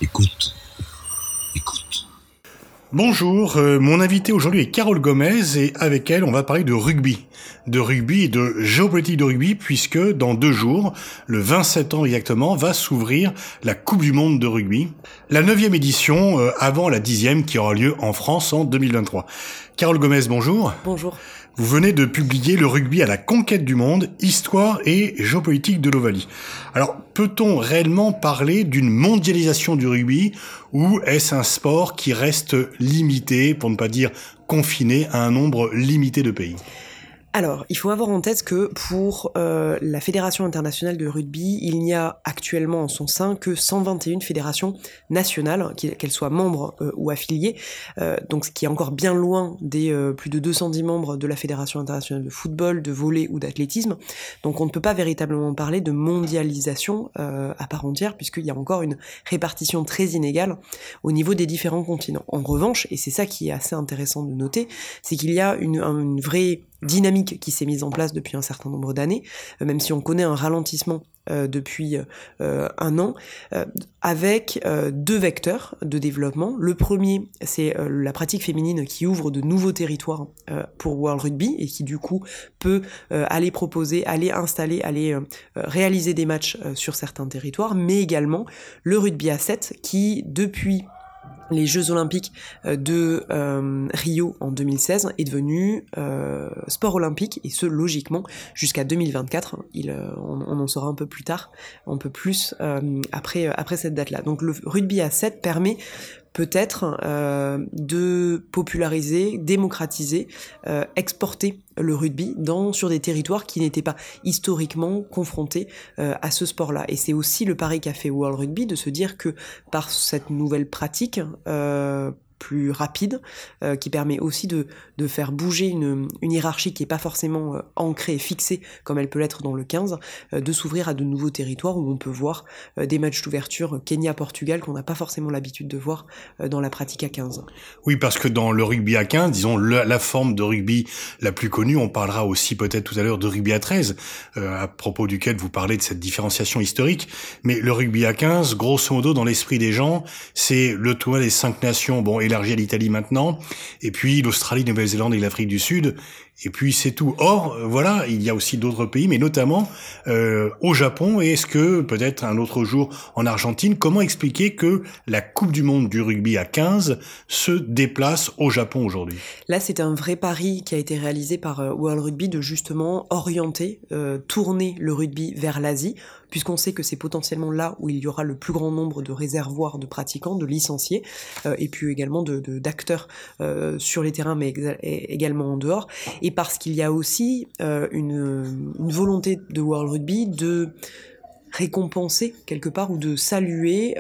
Écoute, écoute. Bonjour, mon invité aujourd'hui est Carole Gomez et avec elle on va parler de rugby et de géopolitique de rugby puisque dans 2 jours, le 20 septembre exactement, va s'ouvrir la Coupe du Monde de rugby, la 9e édition avant la 10e qui aura lieu en France en 2023. Carole Gomez, bonjour. Bonjour. Vous venez de publier Le rugby à la conquête du monde, histoire et géopolitique de l'Ovalie. Alors, peut-on réellement parler d'une mondialisation du rugby ou est-ce un sport qui reste limité, pour ne pas dire confiné, à un nombre limité de pays ? Alors, il faut avoir en tête que pour la Fédération internationale de rugby, il n'y a actuellement en son sein que 121 fédérations nationales, qu'elles soient membres ou affiliées, donc ce qui est encore bien loin des plus de 210 membres de la Fédération internationale de football, de volley ou d'athlétisme. Donc on ne peut pas véritablement parler de mondialisation à part entière, puisqu'il y a encore une répartition très inégale au niveau des différents continents. En revanche, et c'est ça qui est assez intéressant de noter, c'est qu'il y a une vraie dynamique qui s'est mise en place depuis un certain nombre d'années, même si on connaît un ralentissement depuis 1 an, avec 2 vecteurs de développement. Le premier, c'est la pratique féminine qui ouvre de nouveaux territoires pour World Rugby et qui du coup peut aller proposer, aller installer, aller réaliser des matchs sur certains territoires, mais également le rugby à 7 qui, depuis les Jeux Olympiques de Rio en 2016 est devenu sport olympique, et ce logiquement jusqu'à 2024. On en saura un peu plus tard, un peu plus après cette date-là. Donc le rugby à 7 permet peut-être de populariser, démocratiser, exporter le rugby sur des territoires qui n'étaient pas historiquement confrontés à ce sport-là. Et c'est aussi le pari qu'a fait World Rugby de se dire que par cette nouvelle pratique plus rapide, qui permet aussi de faire bouger une hiérarchie qui n'est pas forcément ancrée et fixée comme elle peut l'être dans le 15, de s'ouvrir à de nouveaux territoires où on peut voir des matchs d'ouverture Kenya-Portugal qu'on n'a pas forcément l'habitude de voir dans la pratique à 15. Oui, parce que dans le rugby à 15, disons la forme de rugby la plus connue, on parlera aussi peut-être tout à l'heure de rugby à 13, à propos duquel vous parlez de cette différenciation historique, mais le rugby à 15, grosso modo, dans l'esprit des gens, c'est le tournoi des 5 nations, élargi à l'Italie maintenant, et puis l'Australie, Nouvelle-Zélande et l'Afrique du Sud, et puis c'est tout. Or, voilà, il y a aussi d'autres pays, mais notamment au Japon, et est-ce que peut-être un autre jour en Argentine, comment expliquer que la Coupe du Monde du rugby à 15 se déplace au Japon aujourd'hui ? Là, c'est un vrai pari qui a été réalisé par World Rugby de justement orienter, tourner le rugby vers l'Asie, puisqu'on sait que c'est potentiellement là où il y aura le plus grand nombre de réservoirs de pratiquants, de licenciés, et puis également d'acteurs sur les terrains, mais également en dehors, et parce qu'il y a aussi une volonté de World Rugby de récompenser quelque part ou de saluer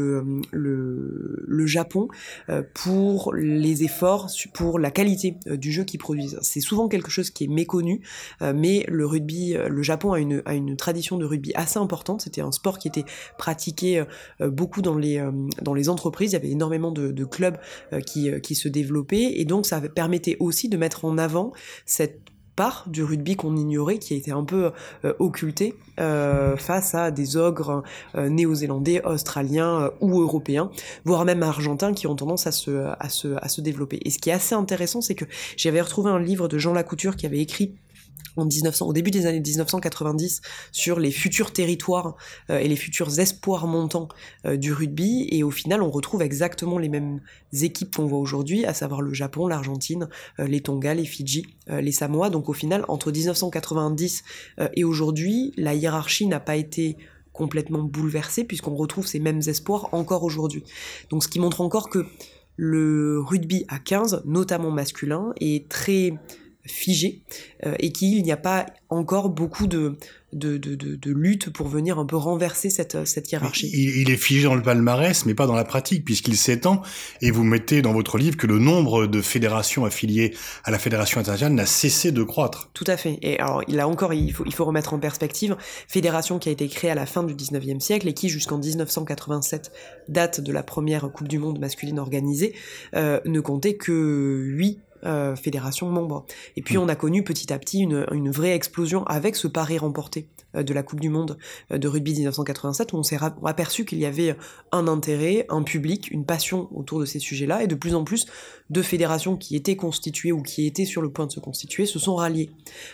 le Japon pour les efforts, pour la qualité du jeu qu'ils produisent. C'est souvent quelque chose qui est méconnu, mais le Japon a une tradition de rugby assez importante. C'était un sport qui était pratiqué beaucoup dans les entreprises. Il y avait énormément de clubs qui se développaient, et donc ça permettait aussi de mettre en avant cette part du rugby qu'on ignorait, qui a été un peu occultée face à des ogres néo-zélandais, australiens ou européens, voire même argentins, qui ont tendance à se développer. Et ce qui est assez intéressant, c'est que j'avais retrouvé un livre de Jean Lacouture qui avait écrit au début des années 1990 sur les futurs territoires et les futurs espoirs montants du rugby, et au final on retrouve exactement les mêmes équipes qu'on voit aujourd'hui, à savoir le Japon, l'Argentine, les Tonga, les Fidji, les Samoa. Donc au final, entre 1990 et aujourd'hui, la hiérarchie n'a pas été complètement bouleversée, puisqu'on retrouve ces mêmes espoirs encore aujourd'hui. Donc ce qui montre encore que le rugby à 15, notamment masculin, est très figé, et qu'il n'y a pas encore beaucoup de lutte pour venir un peu renverser cette hiérarchie. Il est figé dans le palmarès, mais pas dans la pratique, puisqu'il s'étend, et vous mettez dans votre livre que le nombre de fédérations affiliées à la Fédération internationale n'a cessé de croître. Tout à fait. Et alors, il faut remettre en perspective, fédération qui a été créée à la fin du 19e siècle et qui, jusqu'en 1987, date de la première Coupe du Monde masculine organisée, ne comptait que 8 fédérations membres. Et puis on a connu petit à petit une vraie explosion avec ce pari remporté de la Coupe du Monde de rugby 1987, où on s'est aperçu qu'il y avait un intérêt, un public, une passion autour de ces sujets-là, et de plus en plus de fédérations qui étaient constituées ou qui étaient sur le point de se constituer se sont ralliées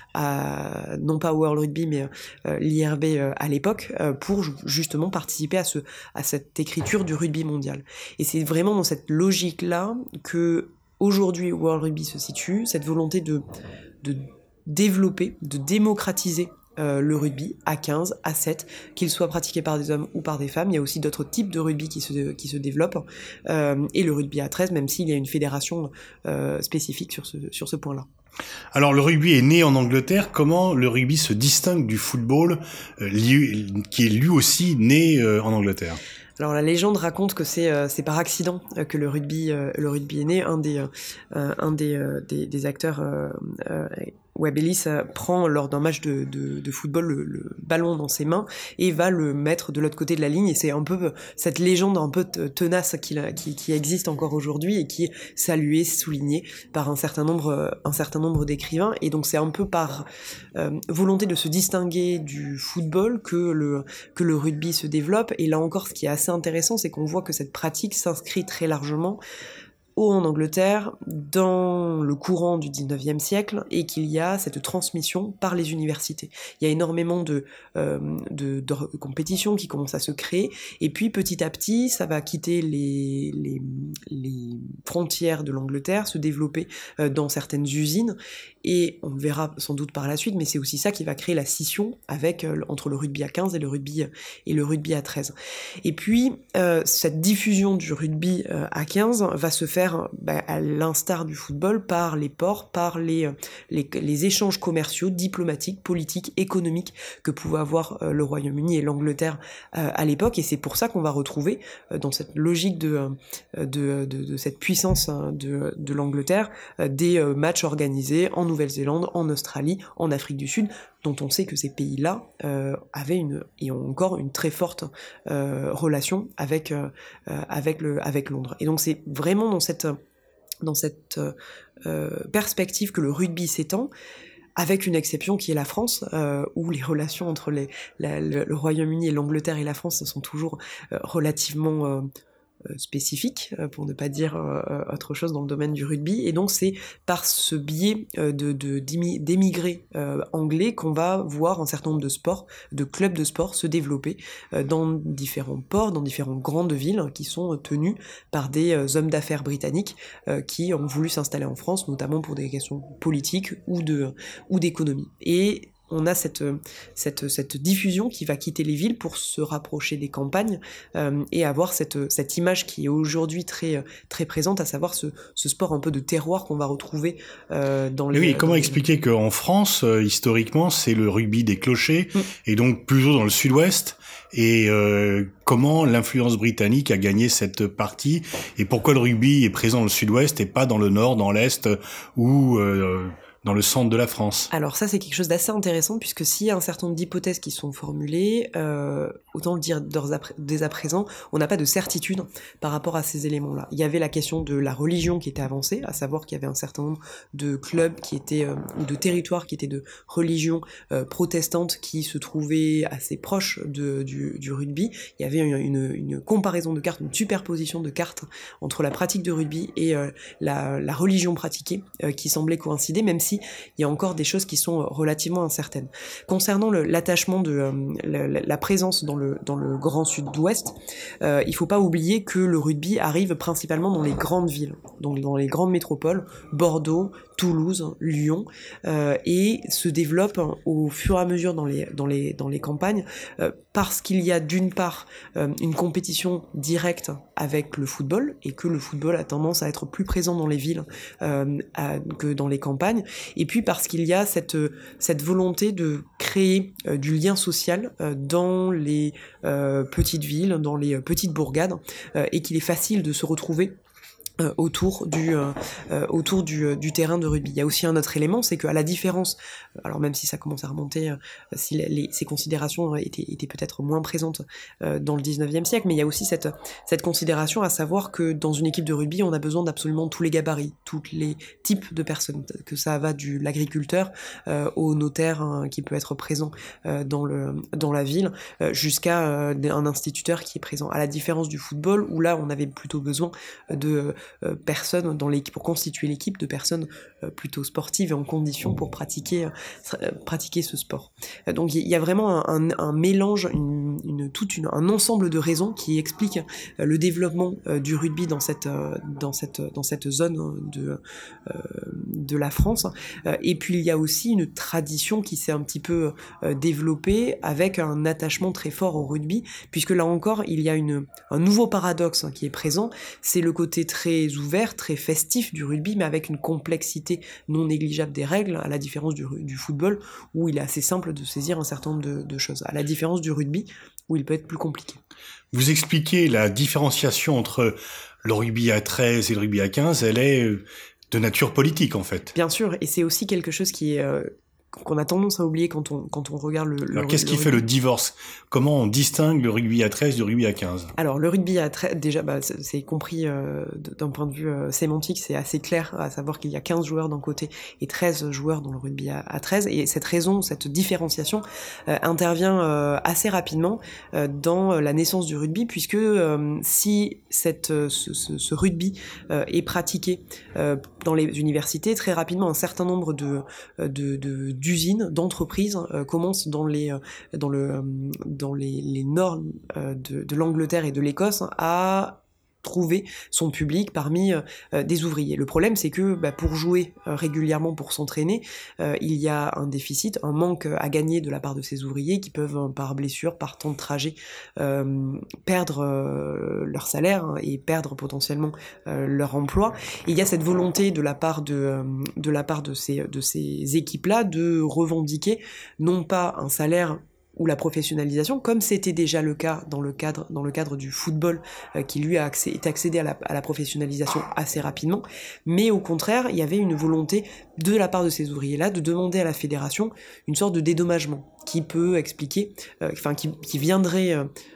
à, non pas World Rugby, mais l'IRB à l'époque, pour justement participer à cette écriture du rugby mondial. Et c'est vraiment dans cette logique-là que aujourd'hui World Rugby se situe, cette volonté de développer, de démocratiser le rugby à 15, à 7, qu'il soit pratiqué par des hommes ou par des femmes. Il y a aussi d'autres types de rugby qui se développent, et le rugby à 13, même s'il y a une fédération spécifique sur ce point-là. Alors le rugby est né en Angleterre. Comment le rugby se distingue du football, qui est lui aussi né en Angleterre ? Alors la légende raconte que c'est par accident que le rugby est né. Un des acteurs, Webb Ellis, prend lors d'un match de football le ballon dans ses mains et va le mettre de l'autre côté de la ligne. Et c'est un peu cette légende un peu tenace qui existe encore aujourd'hui et qui est saluée, soulignée par un certain nombre d'écrivains. Et donc c'est un peu par volonté de se distinguer du football que le rugby se développe. Et là encore, ce qui est assez intéressant, c'est qu'on voit que cette pratique s'inscrit très largement en Angleterre, dans le courant du 19e siècle, et qu'il y a cette transmission par les universités. Il y a énormément de compétitions qui commencent à se créer, et puis petit à petit, ça va quitter les frontières de l'Angleterre, se développer dans certaines usines, et on verra sans doute par la suite, mais c'est aussi ça qui va créer la scission entre le rugby à 15 et le rugby à 13. Et puis, cette diffusion du rugby à 15 va se faire à l'instar du football par les ports, par les échanges commerciaux, diplomatiques, politiques, économiques que pouvaient avoir le Royaume-Uni et l'Angleterre à l'époque, et c'est pour ça qu'on va retrouver dans cette logique de cette puissance de l'Angleterre des matchs organisés en Nouvelle-Zélande, en Australie, en Afrique du Sud, dont on sait que ces pays-là avaient et ont encore une très forte relation avec Londres. Et donc c'est vraiment dans cette perspective que le rugby s'étend, avec une exception qui est la France, où les relations entre le Royaume-Uni et l'Angleterre et la France sont toujours relativement spécifique, pour ne pas dire autre chose dans le domaine du rugby, et donc c'est par ce biais d'émigrés anglais qu'on va voir un certain nombre de sports, de clubs de sport se développer dans différents ports, dans différentes grandes villes qui sont tenues par des hommes d'affaires britanniques qui ont voulu s'installer en France, notamment pour des questions politiques ou d'économie. Et on a cette diffusion qui va quitter les villes pour se rapprocher des campagnes et avoir cette image qui est aujourd'hui très, très présente, à savoir ce sport un peu de terroir qu'on va retrouver dans les... Oui, et comment expliquer qu'en France, historiquement, c'est le rugby des clochers, et donc plutôt dans le sud-ouest, et comment l'influence britannique a gagné cette partie, et pourquoi le rugby est présent dans le sud-ouest et pas dans le nord, dans l'est, ou... dans le centre de la France. Alors ça, c'est quelque chose d'assez intéressant, puisque s'il y a un certain nombre d'hypothèses qui sont formulées, autant le dire dès à présent, on n'a pas de certitude par rapport à ces éléments-là. Il y avait la question de la religion qui était avancée, à savoir qu'il y avait un certain nombre de clubs qui étaient, ou de territoires qui étaient de religion protestante qui se trouvaient assez proches du rugby. Il y avait une comparaison de cartes, une superposition de cartes entre la pratique de rugby et la religion pratiquée qui semblait coïncider, même si il y a encore des choses qui sont relativement incertaines. Concernant l'attachement de la présence dans le grand sud-ouest, il faut pas oublier que le rugby arrive principalement dans les grandes villes, donc dans les grandes métropoles, Bordeaux, Toulouse, Lyon, et se développe au fur et à mesure dans les campagnes, parce qu'il y a d'une part une compétition directe avec le football, et que le football a tendance à être plus présent dans les villes que dans les campagnes, et puis parce qu'il y a cette volonté de créer du lien social dans les petites villes, dans les petites bourgades, et qu'il est facile de se retrouver autour du terrain de rugby. Il y a aussi un autre élément, c'est qu'à la différence, alors même si ça commence à remonter, si ces considérations étaient peut-être moins présentes dans le 19e siècle, mais il y a aussi cette considération à savoir que dans une équipe de rugby, on a besoin d'absolument tous les gabarits, tous les types de personnes, que ça va de l'agriculteur au notaire qui peut être présent dans la ville, jusqu'à un instituteur qui est présent. À la différence du football, où là, on avait plutôt besoin de personnes dans l'équipe, pour constituer l'équipe de personnes plutôt sportives et en condition pour pratiquer ce sport. Donc il y a vraiment un mélange, un ensemble de raisons qui expliquent le développement du rugby dans cette zone de la France. Et puis il y a aussi une tradition qui s'est un petit peu développée avec un attachement très fort au rugby, puisque là encore il y a un nouveau paradoxe qui est présent, c'est le côté très ouvert, très festif du rugby, mais avec une complexité non négligeable des règles, à la différence du football, où il est assez simple de saisir un certain nombre de choses, à la différence du rugby, où il peut être plus compliqué. Vous expliquez la différenciation entre le rugby à 13 et le rugby à 15, elle est de nature politique en fait. Bien sûr, et c'est aussi quelque chose qu'on a tendance à oublier quand on regarde le Alors qu'est-ce qui fait le divorce? Comment on distingue le rugby à 13 du rugby à 15? Alors le rugby à 13, déjà c'est compris d'un point de vue sémantique, c'est assez clair, à savoir qu'il y a 15 joueurs d'un côté et 13 joueurs dans le rugby à 13, et cette différenciation intervient assez rapidement dans la naissance du rugby, puisque si ce rugby est pratiqué dans les universités, très rapidement un certain nombre d'usines, d'entreprises commencent dans les normes de l'Angleterre et de l'Écosse à trouver son public parmi des ouvriers. Le problème, c'est que pour jouer régulièrement, pour s'entraîner, il y a un déficit, un manque à gagner de la part de ces ouvriers qui peuvent, par blessure, par temps de trajet, perdre leur salaire et perdre potentiellement leur emploi. Et il y a cette volonté de la part de ces équipes-là de revendiquer non pas un salaire ou la professionnalisation, comme c'était déjà le cas dans le cadre du football, qui lui est accédé à la professionnalisation assez rapidement, mais au contraire, il y avait une volonté de la part de ces ouvriers-là de demander à la fédération une sorte de dédommagement qui peut expliquer, qui viendrait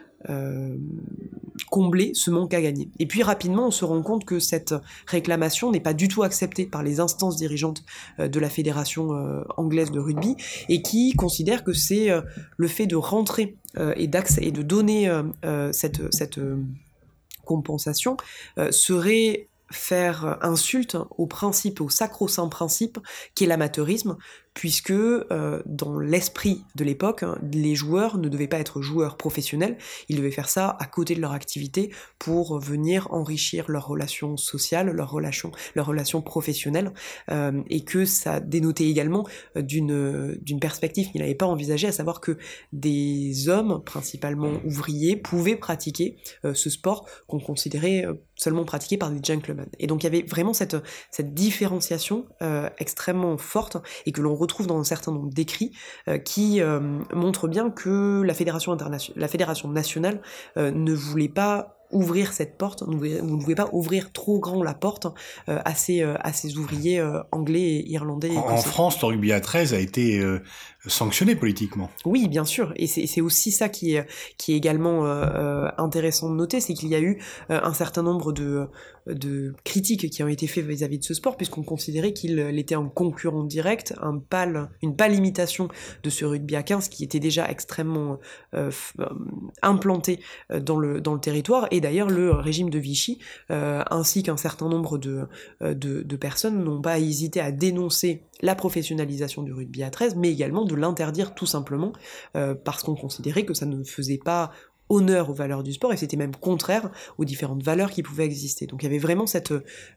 combler ce manque à gagner. Et puis rapidement, on se rend compte que cette réclamation n'est pas du tout acceptée par les instances dirigeantes de la fédération anglaise de rugby, et qui considèrent que c'est le fait de rentrer et de donner cette compensation serait faire insulte au principe, au sacro-saint principe qu'est l'amateurisme, puisque dans l'esprit de l'époque, les joueurs ne devaient pas être joueurs professionnels, ils devaient faire ça à côté de leur activité pour venir enrichir leurs relations sociales, leurs relations professionnelles, et que ça dénotait également d'une perspective qu'ils n'avaient pas envisagée, à savoir que des hommes, principalement ouvriers, pouvaient pratiquer ce sport qu'on considérait seulement pratiqué par des gentlemen. Et donc il y avait vraiment cette différenciation extrêmement forte, et que l'on retrouve dans un certain nombre d'écrits qui montrent bien que la fédération nationale ne voulait pas ouvrir cette porte, vous ne pouvez pas ouvrir trop grand la porte à ces ouvriers anglais et irlandais. En France, le rugby à 13 a été sanctionné politiquement. Oui, bien sûr, et c'est aussi ça qui est également intéressant de noter, c'est qu'il y a eu un certain nombre de critiques qui ont été faites vis-à-vis de ce sport, puisqu'on considérait qu'il était un concurrent direct, une pâle imitation de ce rugby à 15 qui était déjà extrêmement implanté dans le territoire. Et d'ailleurs, le régime de Vichy, ainsi qu'un certain nombre de personnes, n'ont pas hésité à dénoncer la professionnalisation du rugby à 13, mais également de l'interdire tout simplement, parce qu'on considérait que ça ne faisait pas honneur aux valeurs du sport, et c'était même contraire aux différentes valeurs qui pouvaient exister. Donc il y avait vraiment cette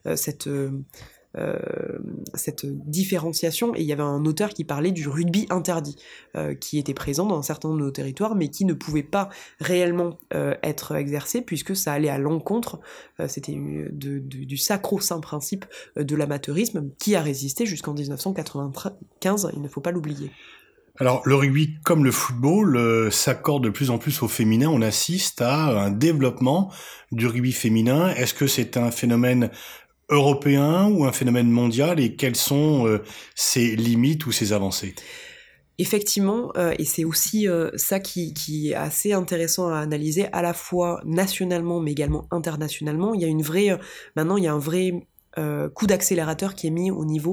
différenciation, et il y avait un auteur qui parlait du rugby interdit, qui était présent dans un certain nombre de nos territoires, mais qui ne pouvait pas réellement être exercé, puisque ça allait à l'encontre, c'était du sacro-saint principe de l'amateurisme, qui a résisté jusqu'en 1995, il ne faut pas l'oublier. Alors, le rugby, comme le football, s'accorde de plus en plus au féminin. On assiste à un développement du rugby féminin. Est-ce que c'est un phénomène européen ou un phénomène mondial, et quelles sont ses limites ou ses avancées? Effectivement, et c'est aussi ça qui est assez intéressant à analyser, à la fois nationalement mais également internationalement. Il y a une vraie, maintenant il y a un vrai coup d'accélérateur qui est mis au niveau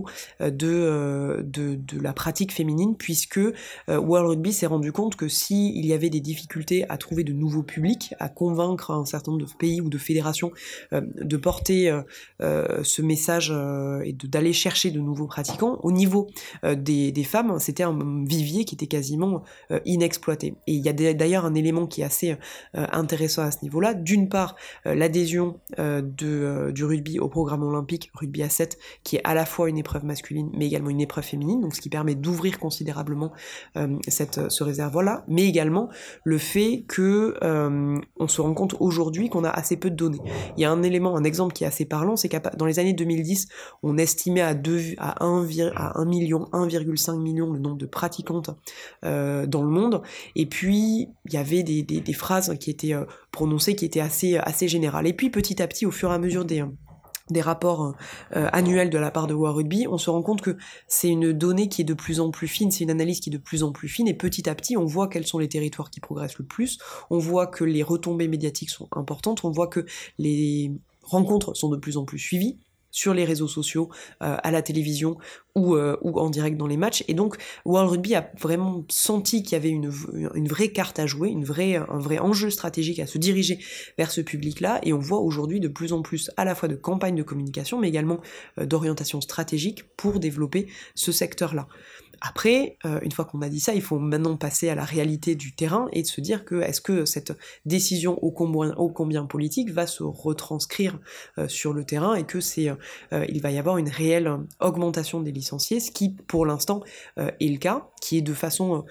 de la pratique féminine, puisque World Rugby s'est rendu compte que s'il y avait des difficultés à trouver de nouveaux publics, à convaincre un certain nombre de pays ou de fédérations de porter ce message et d'aller chercher de nouveaux pratiquants, au niveau des femmes, c'était un vivier qui était quasiment inexploité. Et il y a d'ailleurs un élément qui est assez intéressant à ce niveau-là. D'une part, l'adhésion du rugby au programme olympique rugby à 7, qui est à la fois une épreuve masculine mais également une épreuve féminine, donc ce qui permet d'ouvrir considérablement ce réservoir-là, mais également le fait que on se rend compte aujourd'hui qu'on a assez peu de données. Il y a un exemple qui est assez parlant, c'est que dans les années 2010, on estimait à 1,5 million le nombre de pratiquantes dans le monde, et puis il y avait des phrases qui étaient prononcées qui étaient assez générales. Et puis petit à petit, au fur et à mesure des rapports annuels de la part de World Rugby, on se rend compte que c'est une donnée qui est de plus en plus fine, c'est une analyse qui est de plus en plus fine, et petit à petit, on voit quels sont les territoires qui progressent le plus, on voit que les retombées médiatiques sont importantes, on voit que les rencontres sont de plus en plus suivies, sur les réseaux sociaux, à la télévision ou en direct dans les matchs. Et donc, World Rugby a vraiment senti qu'il y avait une vraie carte à jouer, un vrai enjeu stratégique à se diriger vers ce public-là. Et on voit aujourd'hui de plus en plus à la fois de campagnes de communication, mais également d'orientation stratégique pour développer ce secteur-là. Après, une fois qu'on a dit ça, il faut maintenant passer à la réalité du terrain et de se dire que est-ce que cette décision ô combien politique va se retranscrire sur le terrain, et que il va y avoir une réelle augmentation des licenciés, ce qui pour l'instant est le cas, qui est de façon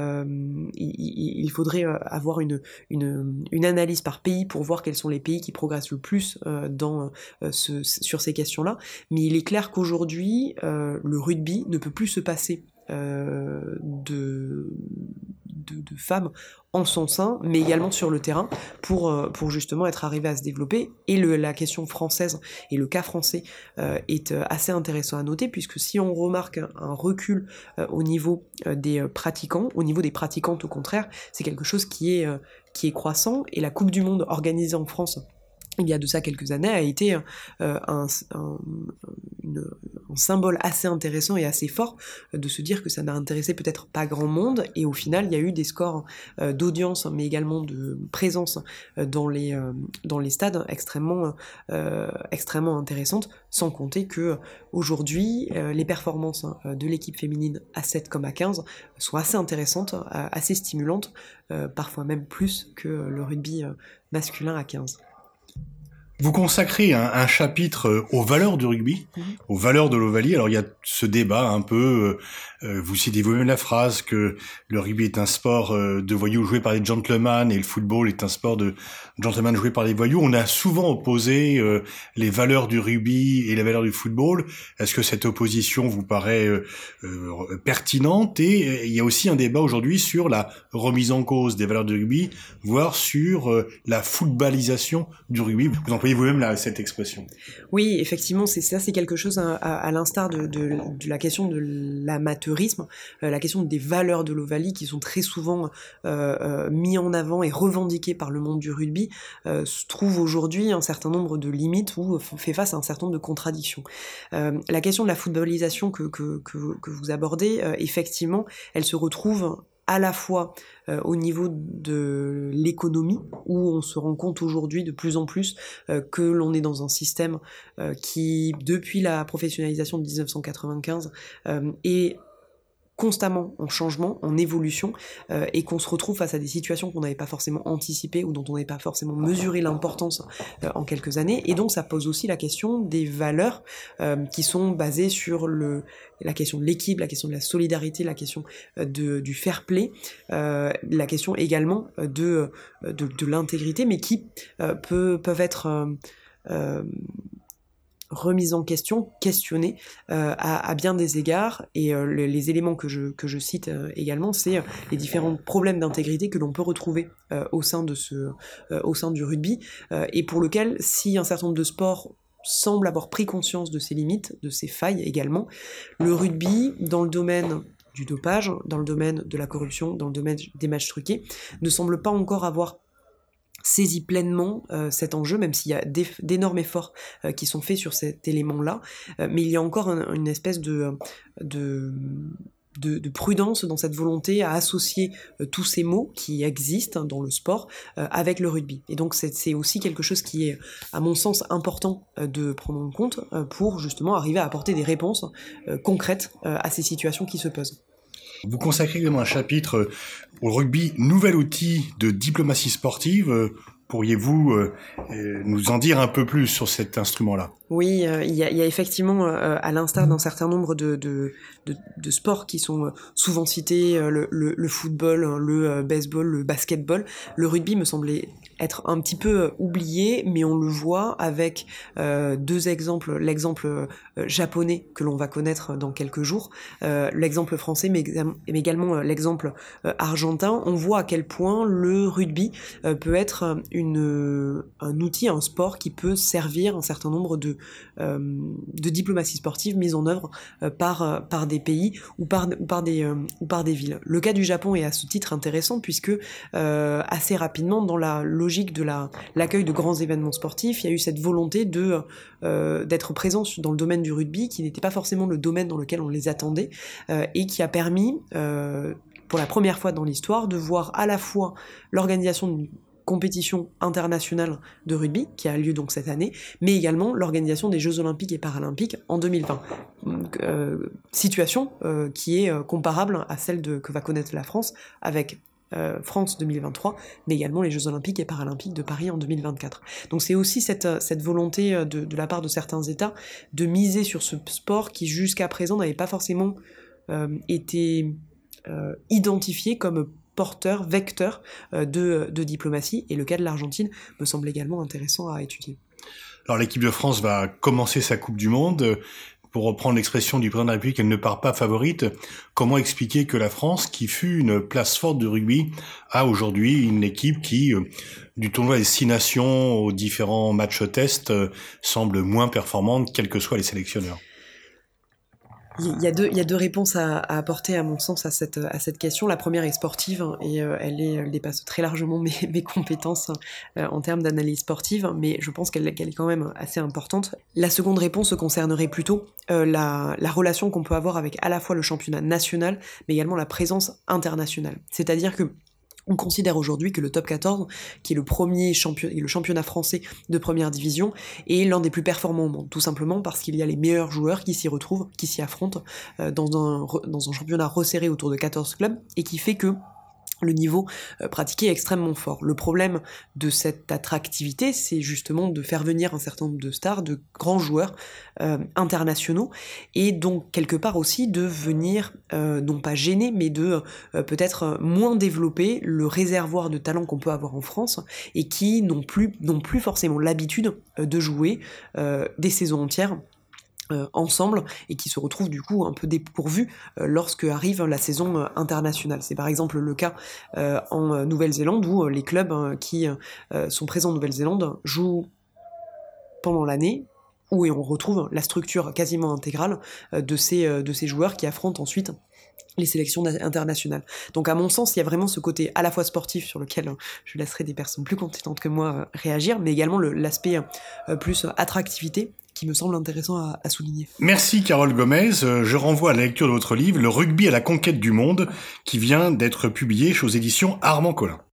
il faudrait avoir une analyse par pays pour voir quels sont les pays qui progressent le plus sur ces questions-là, mais il est clair qu'aujourd'hui le rugby ne peut plus se passer de femmes en son sein, mais également sur le terrain, pour justement être arrivé à se développer. Et la question française et le cas français est assez intéressant à noter, puisque si on remarque un recul au niveau des pratiquants, au niveau des pratiquantes au contraire, c'est quelque chose qui est croissant, et la Coupe du Monde organisée en France il y a de ça quelques années a été un symbole assez intéressant et assez fort de se dire que ça n'a intéressé peut-être pas grand monde, et au final il y a eu des scores d'audience mais également de présence dans les stades extrêmement intéressantes, sans compter que aujourd'hui les performances de l'équipe féminine à 7 comme à 15 sont assez intéressantes, assez stimulantes, parfois même plus que le rugby masculin à 15. Vous consacrez un chapitre aux valeurs du rugby, aux valeurs de l'Ovalie. Alors il y a ce débat un peu, vous citez vous-même la phrase que le rugby est un sport de voyous joué par les gentlemen et le football est un sport de gentlemen joué par les voyous. On a souvent opposé les valeurs du rugby et les valeurs du football. Est-ce que cette opposition vous paraît pertinente? Et il y a aussi un débat aujourd'hui sur la remise en cause des valeurs du rugby, voire sur la footballisation du rugby. Vous employez vous-même cette expression. Oui, effectivement, c'est quelque chose à l'instar de la question de l'amateurisme, la question des valeurs de l'Ovalie qui sont très souvent mis en avant et revendiquées par le monde du rugby, se trouve aujourd'hui un certain nombre de limites ou fait face à un certain nombre de contradictions. La question de la footballisation que vous abordez, effectivement, elle se retrouve à la fois au niveau de l'économie, où on se rend compte aujourd'hui de plus en plus que l'on est dans un système qui, depuis la professionnalisation de 1995, est constamment en changement, en évolution, et qu'on se retrouve face à des situations qu'on n'avait pas forcément anticipées ou dont on n'avait pas forcément mesuré l'importance en quelques années. Et donc ça pose aussi la question des valeurs qui sont basées sur la question de l'équipe, la question de la solidarité, la question du fair play, la question également de l'intégrité, mais qui peuvent être remise en question, questionnée à bien des égards. Et les éléments que je cite également, c'est les différents problèmes d'intégrité que l'on peut retrouver au sein du rugby, et pour lequel, si un certain nombre de sports semblent avoir pris conscience de ses limites, de ses failles également, le rugby, dans le domaine du dopage, dans le domaine de la corruption, dans le domaine des matchs truqués, ne semble pas encore avoir saisi pleinement cet enjeu, même s'il y a d'énormes efforts qui sont faits sur cet élément-là, mais il y a encore une espèce de prudence dans cette volonté à associer tous ces mots qui existent dans le sport avec le rugby. Et donc c'est aussi quelque chose qui est, à mon sens, important de prendre en compte pour justement arriver à apporter des réponses concrètes à ces situations qui se posent. Vous consacrez également un chapitre au rugby, nouvel outil de diplomatie sportive. Pourriez-vous nous en dire un peu plus sur cet instrument-là ? Oui, il y a effectivement, à l'instar d'un certain nombre de sports qui sont souvent cités, le football, le baseball, le basketball, le rugby me semblait être un petit peu oublié, mais on le voit avec deux exemples, l'exemple japonais que l'on va connaître dans quelques jours, l'exemple français, mais également l'exemple argentin. On voit à quel point le rugby peut être un outil, un sport qui peut servir un certain nombre de diplomatie sportive mise en œuvre par des pays ou par des villes. Le cas du Japon est à ce titre intéressant puisque assez rapidement, dans la logique de l'accueil de grands événements sportifs, il y a eu cette volonté d'être présent dans le domaine du rugby qui n'était pas forcément le domaine dans lequel on les attendait, et qui a permis, pour la première fois dans l'histoire, de voir à la fois l'organisation d'une compétition internationale de rugby qui a lieu donc cette année, mais également l'organisation des Jeux Olympiques et Paralympiques en 2020. Situation qui est comparable à celle que va connaître la France avec France 2023, mais également les Jeux Olympiques et Paralympiques de Paris en 2024. Donc c'est aussi cette volonté de la part de certains États de miser sur ce sport qui jusqu'à présent n'avait pas forcément été identifié comme porteur, vecteur de diplomatie, et le cas de l'Argentine me semble également intéressant à étudier. Alors l'équipe de France va commencer sa Coupe du Monde. Pour reprendre l'expression du président de la République, elle ne part pas favorite. Comment expliquer que la France, qui fut une place forte de rugby, a aujourd'hui une équipe qui, du tournoi des 6 nations aux différents matchs tests, semble moins performante, quels que soient les sélectionneurs ? Il y a deux réponses à apporter, à mon sens, à cette question. La première est sportive, et elle dépasse très largement mes compétences en termes d'analyse sportive, mais je pense qu'elle est quand même assez importante. La seconde réponse concernerait plutôt la relation qu'on peut avoir avec à la fois le championnat national, mais également la présence internationale. C'est-à-dire que on considère aujourd'hui que le top 14, qui est le championnat français de première division, est l'un des plus performants au monde, tout simplement parce qu'il y a les meilleurs joueurs qui s'y retrouvent, qui s'y affrontent dans un championnat resserré autour de 14 clubs, et qui fait que le niveau pratiqué est extrêmement fort. Le problème de cette attractivité, c'est justement de faire venir un certain nombre de stars, de grands joueurs internationaux, et donc quelque part aussi de venir, non pas gêner, mais de peut-être moins développer le réservoir de talents qu'on peut avoir en France, et qui n'ont plus forcément l'habitude de jouer des saisons entières ensemble, et qui se retrouvent du coup un peu dépourvus lorsque arrive la saison internationale. C'est par exemple le cas en Nouvelle-Zélande, où les clubs qui sont présents en Nouvelle-Zélande jouent pendant l'année, où on retrouve la structure quasiment intégrale de ces joueurs qui affrontent ensuite les sélections internationales. Donc à mon sens, il y a vraiment ce côté à la fois sportif, sur lequel je laisserai des personnes plus compétentes que moi réagir, mais également l'aspect plus attractivité, qui me semble intéressant à souligner. Merci Carole Gomez. Je renvoie à la lecture de votre livre « Le rugby à la conquête du monde » qui vient d'être publié aux éditions Armand Collin.